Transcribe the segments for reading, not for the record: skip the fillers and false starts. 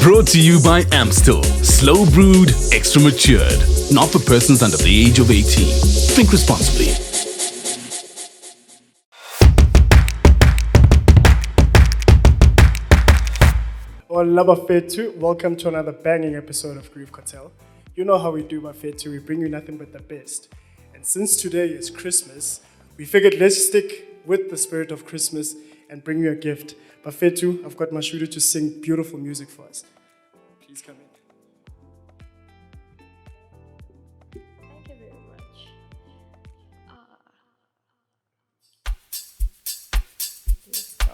Brought to you by Amstel. Slow brewed, extra matured. Not for persons under the age of 18. Drink responsibly. Well, love of Fair 2, welcome to another banging episode of Groove Cartel. You know how we do by Fair 2, we bring you nothing but the best. And since today is Christmas, we figured let's stick with the spirit of Christmas and bring you a gift. But Fair 2, I've got Mashudu to sing beautiful music for us. Please come in. Thank you very much. Let's go.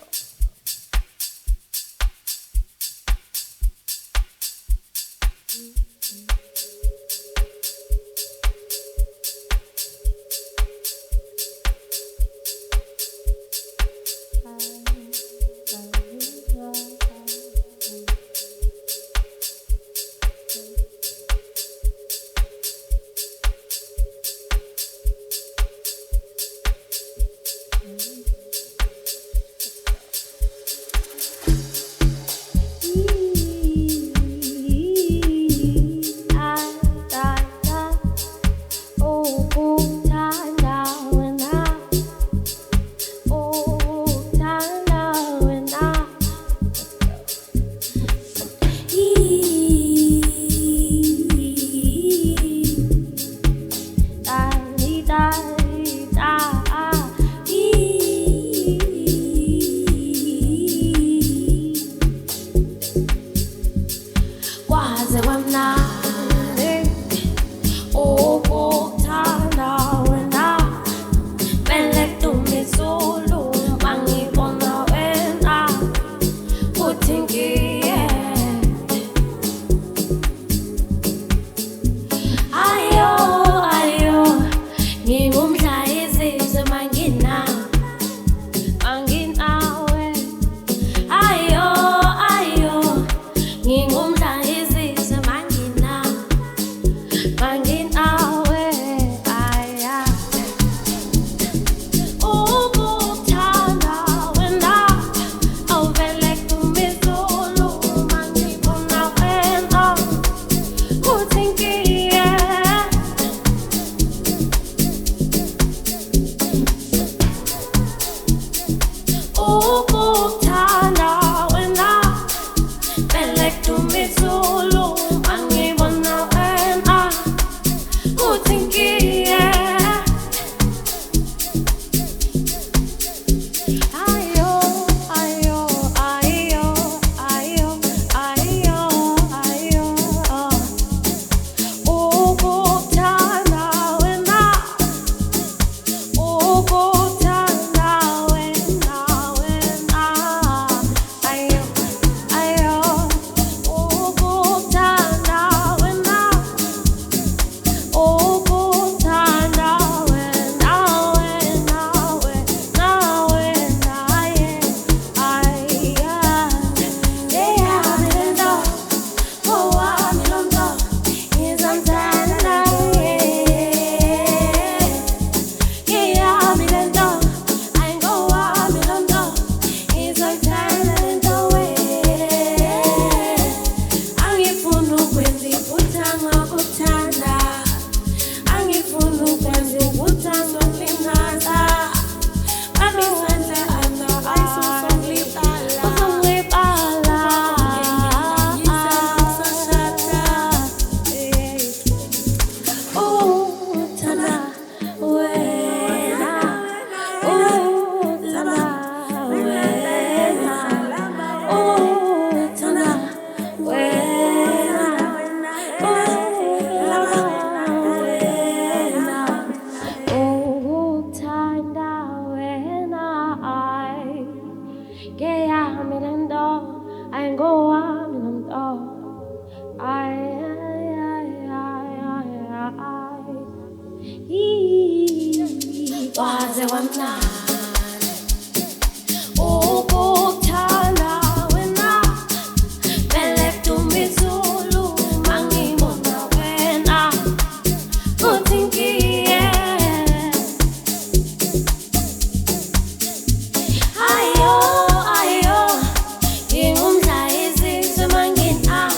Ayo, ayo, ngingumdla izizwe mangina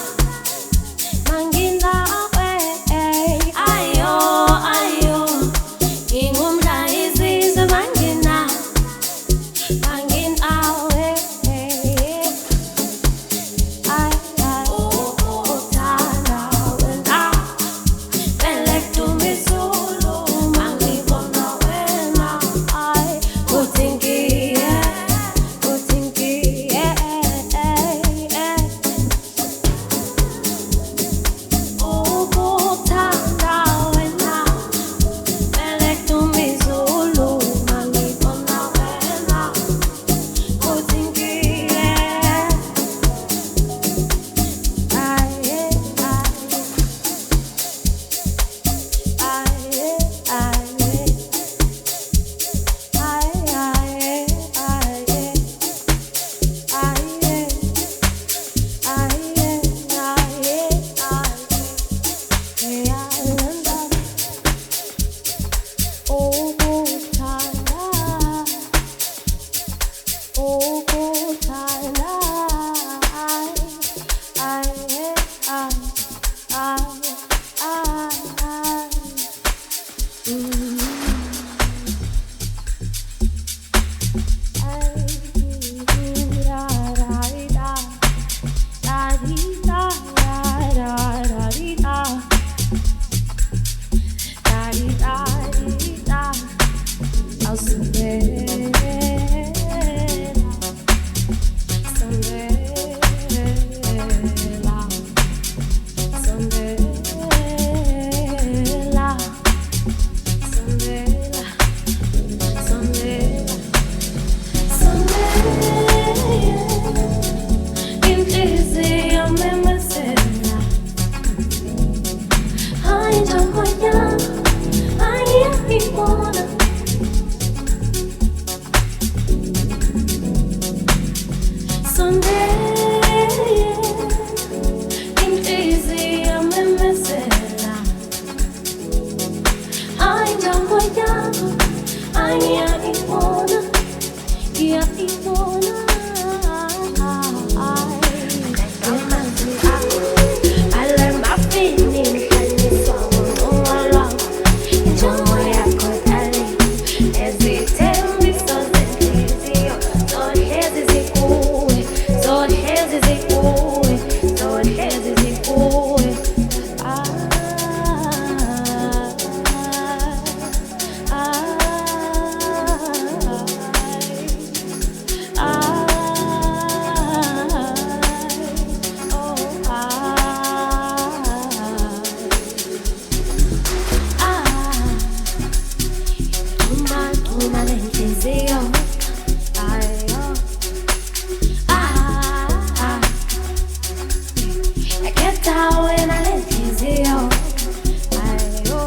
wena lenhliziyo ayo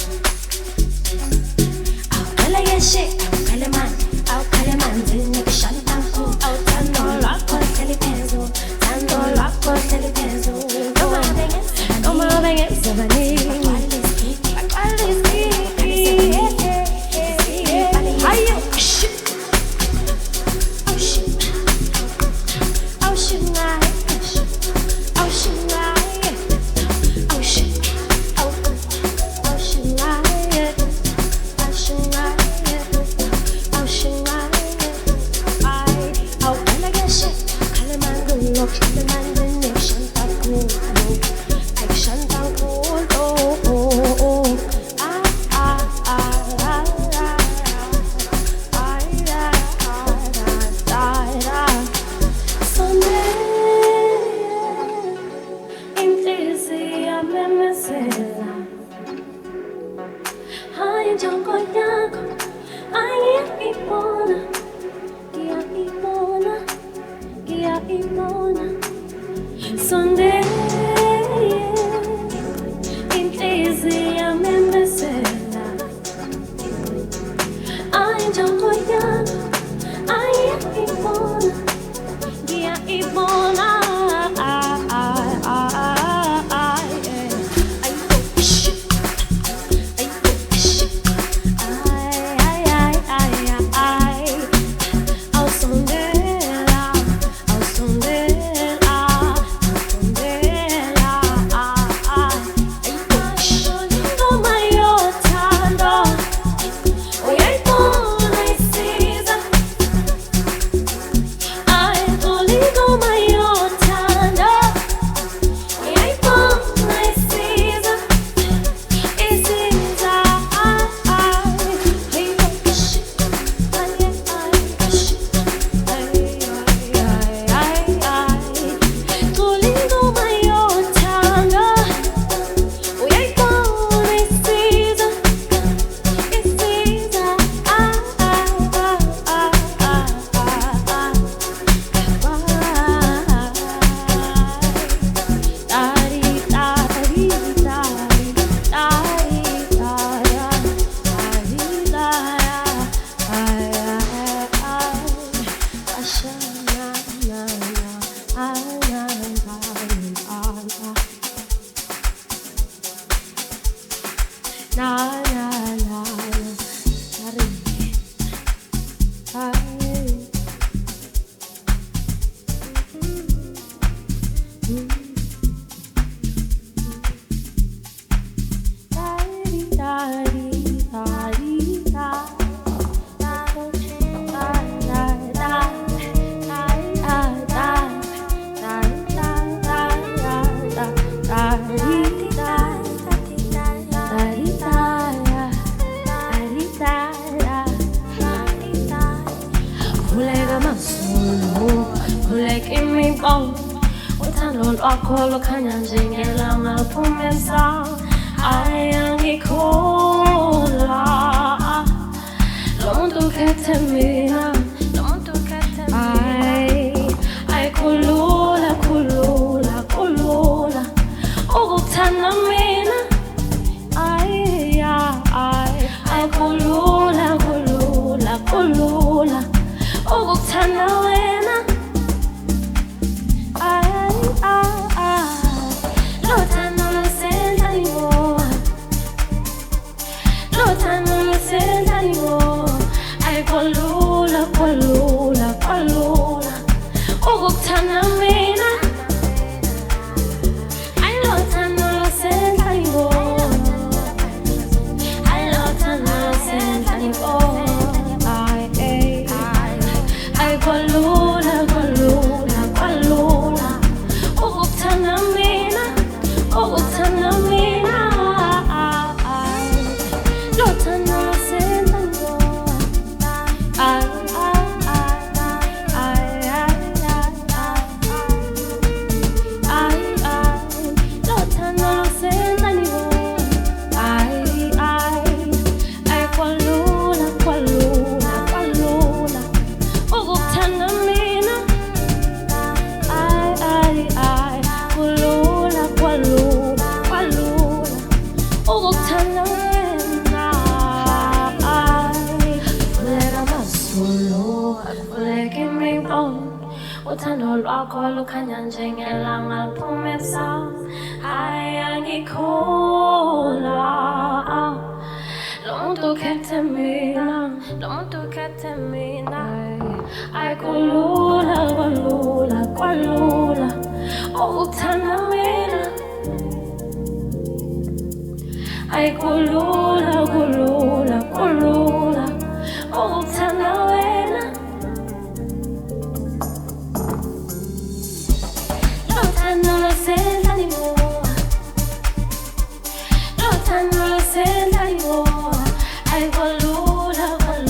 awukhale yeshe awukhale manzi nikushanta awuthando lwakho hleli phezulu thando lwakho hleli phezulu noma bengeza baningi baqala isikiki ayo shit oh shit oh shit oh shit oh shit oh shit Akolo kanya njengela maphumeza ayangikhola lo muntu ukhethe mina ayikhulula ukukuthanda mina ayikhulula ukukuthanda wena Lotano senza ni mo, ai colula lukhanya njengelanga liphumeza ayangikhola lo muntu ukhethe mina lo muntu ukhethe mina ayikulula kwalula ukuthanda mina ayikulula ukuthanda wena lothando losendla limoa ayikulula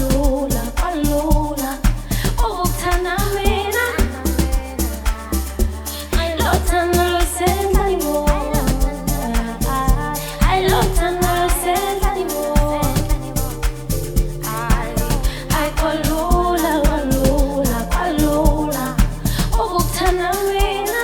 ukuthanda mina lothando losendla limoa lothando losendla limoa ayikulula ukuthanda mina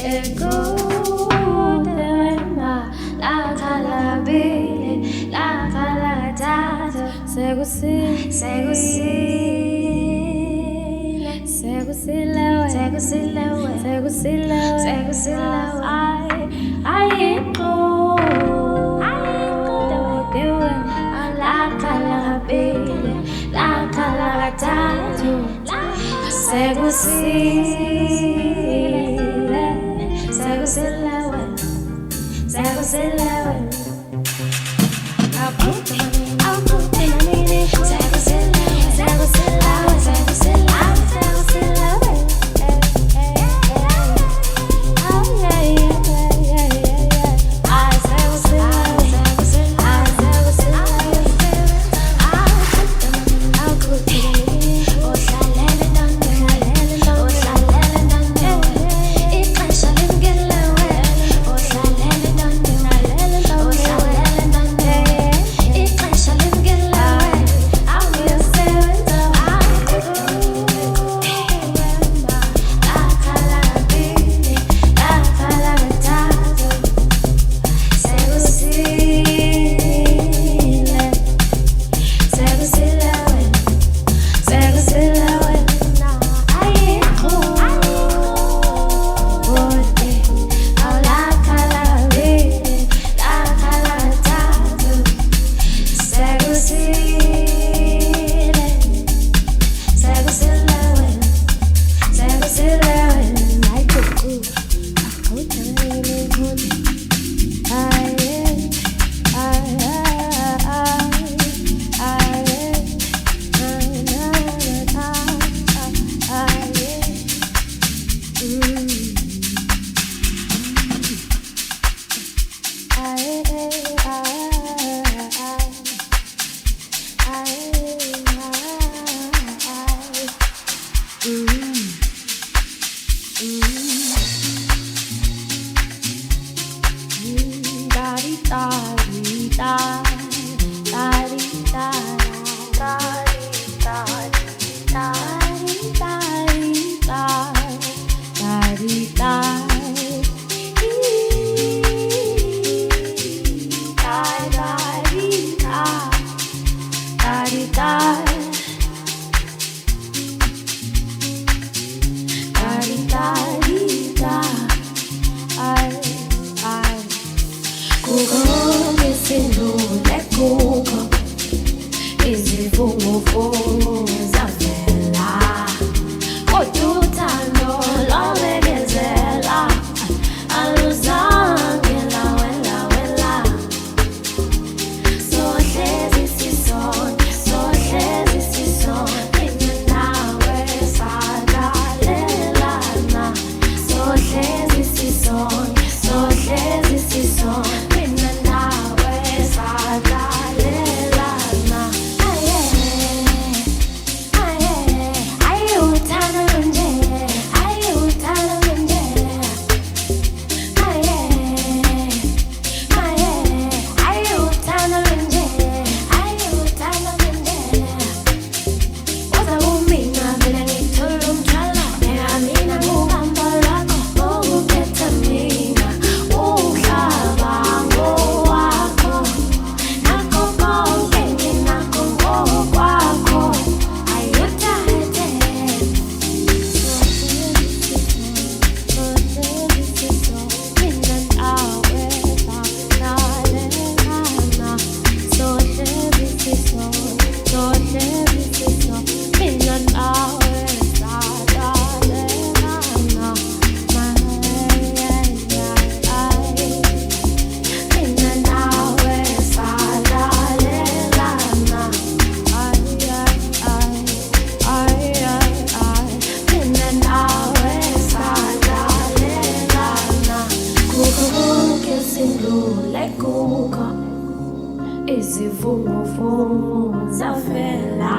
izivunguvungu zavela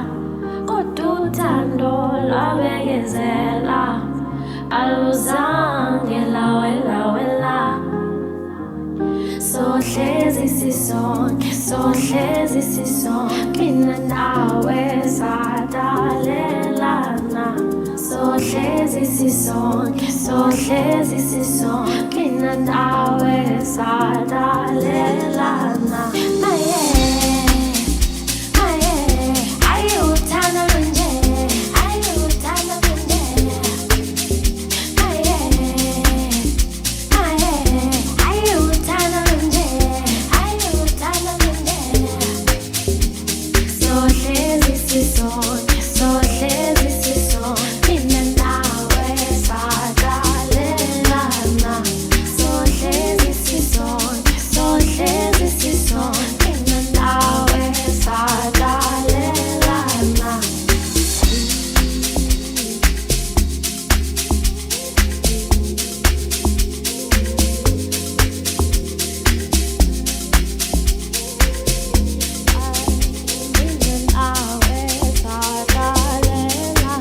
kodwa uthando lwabekezela aluzange lawela sohlezi sisonke mina nawe sadalelana sohlezi sisonke sohlezi sisonke mina nawe sadalelana maye maye ayuthanda nje ayuthanda nje maye maye ayuthanda nje ayuthanda nje sohlezi sisonke sohlezi sisonke mina nawe sadalelana sohlezi sisonke sohlezi sisonke mina nawe sadalelana mina nawe sadalelana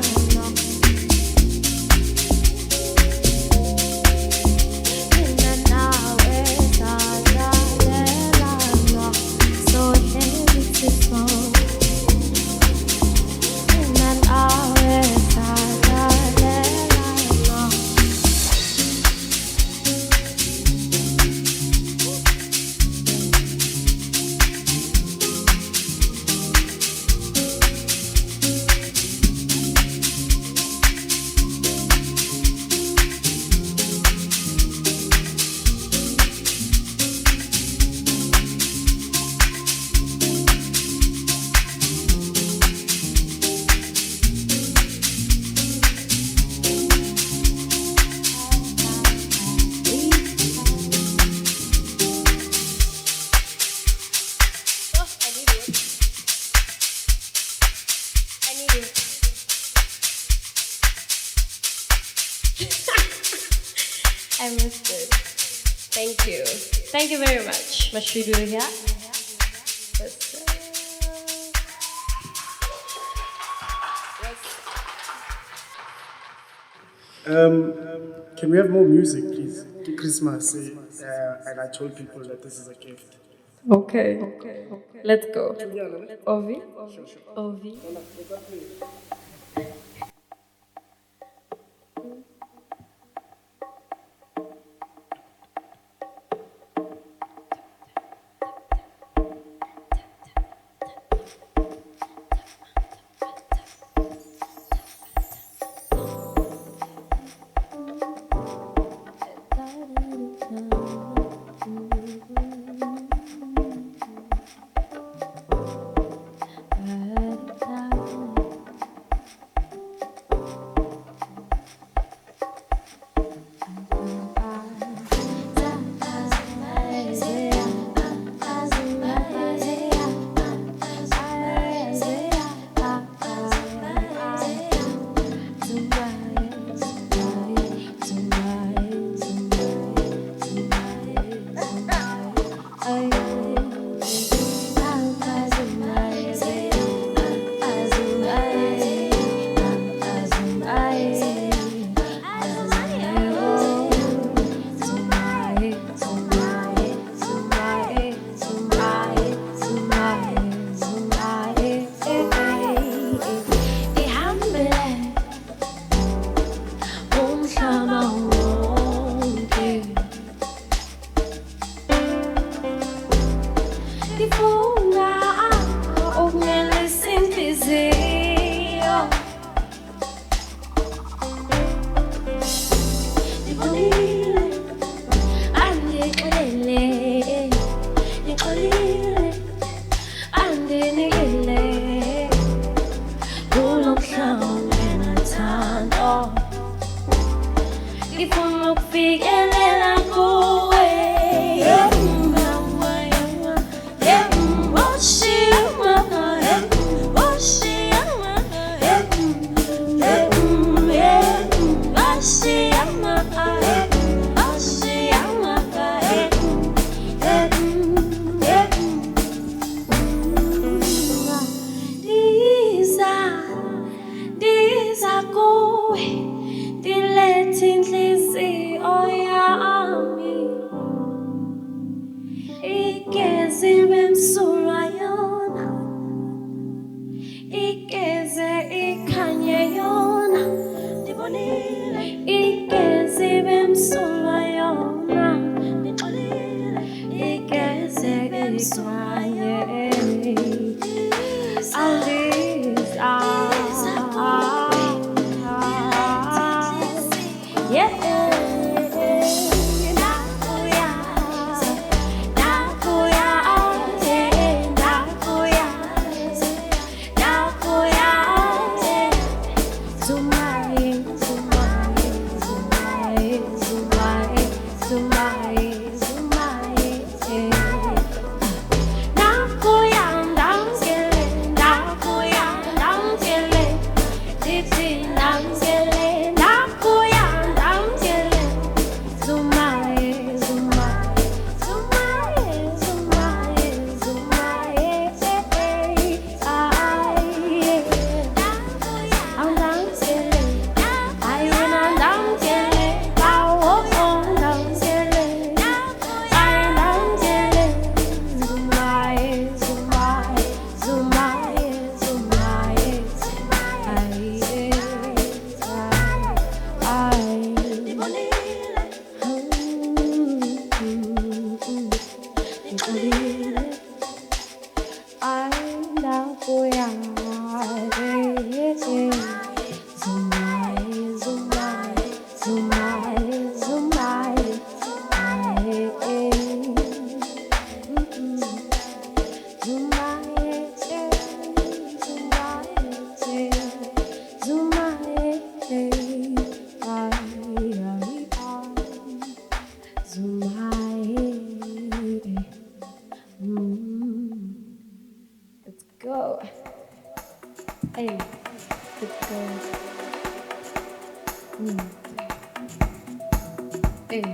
mina nawe sadalelana sohlezi sisonke mina nawe sadalelana I missed it. Thank you. Thank you very much. What should we do here? Can we have more music, please? To Christmas, and I told people that this is a gift. Okay. Let's go. Ovi. Ovi. Diza kuwe dilethi inhliziyo yami Let's go. Hey, let's go. Hey.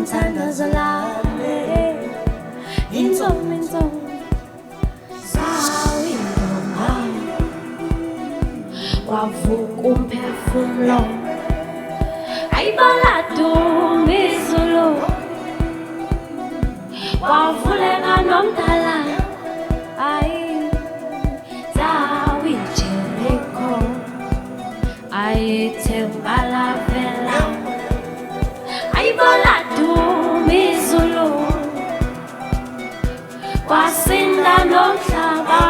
umthandazo lami intombi sawinoma wavuka umphefumulo ayibala dumisulu wavuleka nomdala ayi zawijeriko ayithemba lavela ayibala dumisulu kwasinda nomhlaba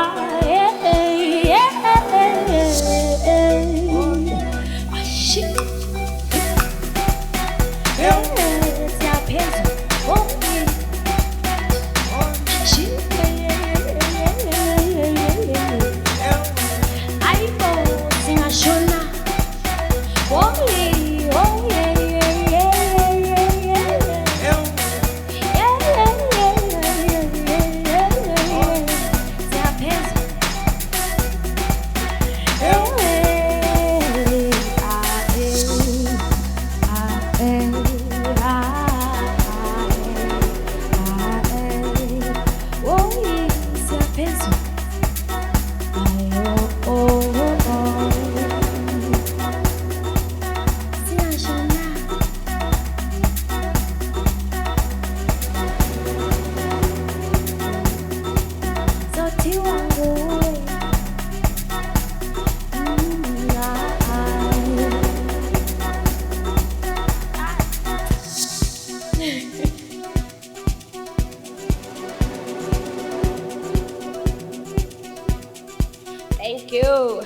Thank you.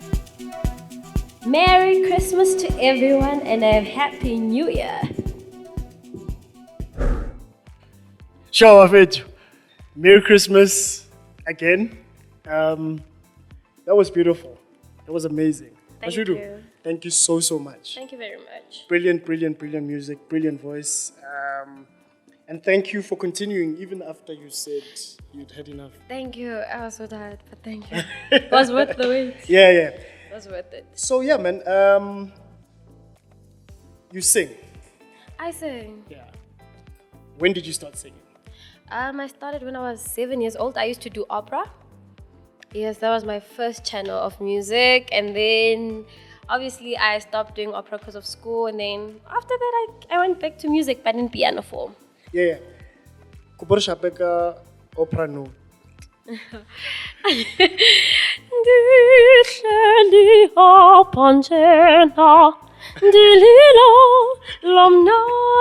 Merry Christmas to everyone and a Happy New Year. Sure, Afetu. Merry Christmas again. That was beautiful. That was amazing. Thank Mashudu, you. thank you so much. Thank you very much. Brilliant music, brilliant voice. And thank you for continuing even after you said you'd had enough. Thank you. I was so tired, but thank you. It was worth the wait. Yeah. It was worth it. So yeah, man, you sing. I sing. Yeah. When did you start singing? I started when I was 7 years old. I used to do opera. Yes, that was my first channel of music. And then obviously I stopped doing opera because of school. And then after that, I went back to music, but in piano form. Yeah. Kubur Shapeka opera no. Dihleli aphanjena dililo lomna.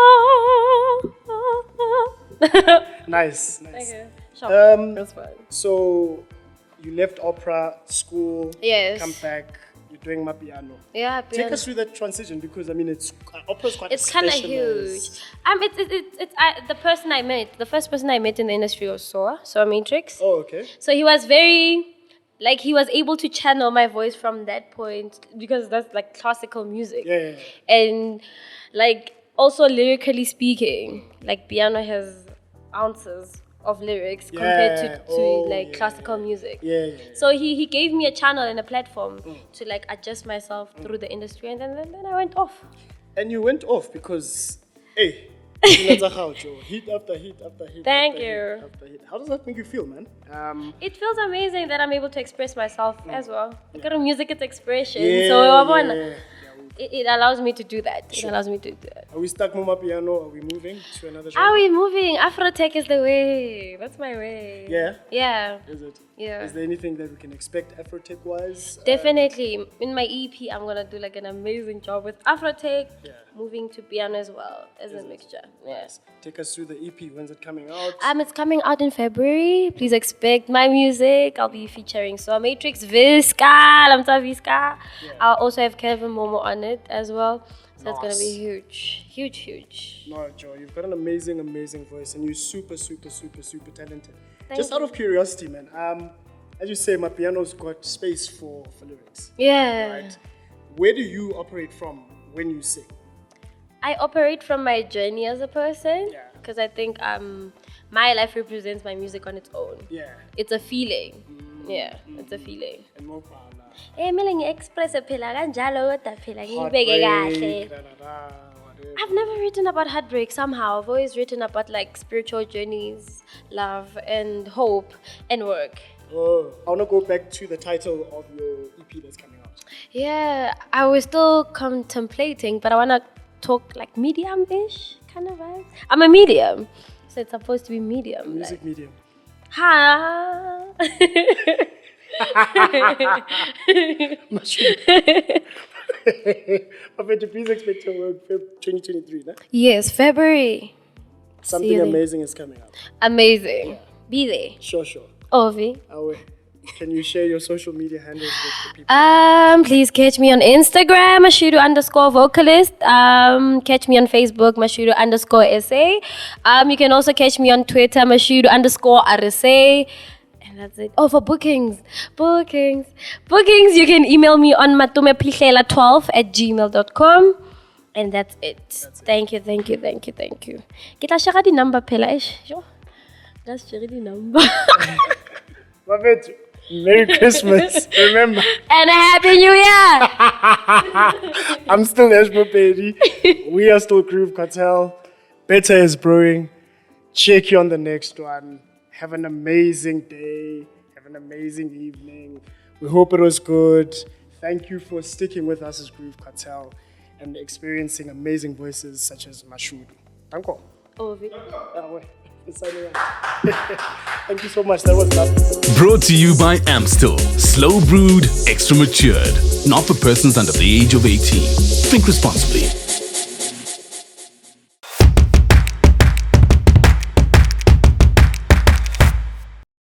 Nice. Thank you. Sure. That's fine. So you left opera school. Yes. Come back. You're doing my piano. Yeah, Take piano. us through that transition because I mean it's opera's quite. It's kind of huge. The person I met, the first person I met in the industry was Soa Matrix. Oh, okay. So he was very, he was able to channel my voice from that point because that's like classical music. Yeah. And also lyrically speaking, piano has ounces of lyrics compared to classical music. Yeah. So he gave me a channel and a platform to adjust myself through the industry, and then I went off. And you went off because, hey, hit after hit after hit. Thank after you. hit after hit. How does that make you feel, man? It feels amazing that I'm able to express myself as well. Because music is expression, Yeah, so yeah. it allows me to do that. It allows me to do that. Are we stuck Mama Piano? Are we moving to another genre? Are we moving? Afrotech is the way. That's my way. Yeah? Yeah. Is it? Yeah. Is there anything that we can expect Afrotech-wise? Definitely. In my EP, I'm going to do an amazing job with Afrotech, Yeah. moving to piano as well as a mixture. Yes. Take us through the EP. When's it coming out? It's coming out in February. Please expect my music. I'll be featuring Soa Matrix, Visca, Lamta Visca. Yeah. I'll also have Kevin Momo on it as well. So it's going to Nice. be huge. Huge. No, Joe, you've got an amazing voice and you're super talented. Thank Just out you. of curiosity, man, as you say, my piano's got space for lyrics, Yeah. right? Where do you operate from when you sing? I operate from my journey as a person. Yeah. Because I think my life represents my music on its own. Yeah. It's a feeling. Yeah, it's a feeling. And more power. Mele ngi-express phela kanjalo kodwa phela ngiyibeke kahle. I've never written about heartbreak somehow. I've always written about like spiritual journeys, love, and hope, and work. Oh, I want to go back to the title of your EP that's coming out. Yeah, I was still contemplating, but I want to talk like medium-ish kind of vibe. I'm a medium, so it's supposed to be medium. Music medium. Ha! But please expect your work Feb 2023, no? Yes, February. Something See you then. amazing is coming up. Amazing. Be there. Sure. Ovi. Can you share your social media handles with the people? Please catch me on Instagram, Mashudu_vocalist. Catch me on Facebook, Mashudu_SA. You can also catch me on Twitter, Mashudu_RSA. And that's it. Oh, for bookings, you can email me on matumeplicela12@gmail.com. And that's it. Thank you. Kita share the number, Pela. Let's share the number. Mafethu, Merry Christmas, remember. And a Happy New Year! I'm still Ashmo Pedi. We are still Groove Cartel. Better is brewing. Check you on the next one. Have an amazing day. Have an amazing evening. We hope it was good. Thank you for sticking with us as Groove Cartel and experiencing amazing voices such as Mashudu. Thank you. Ovi. Thank you so much. That was lovely. Brought to you by Amstel. Slow brewed, extra matured. Not for persons under the age of 18. Drink responsibly.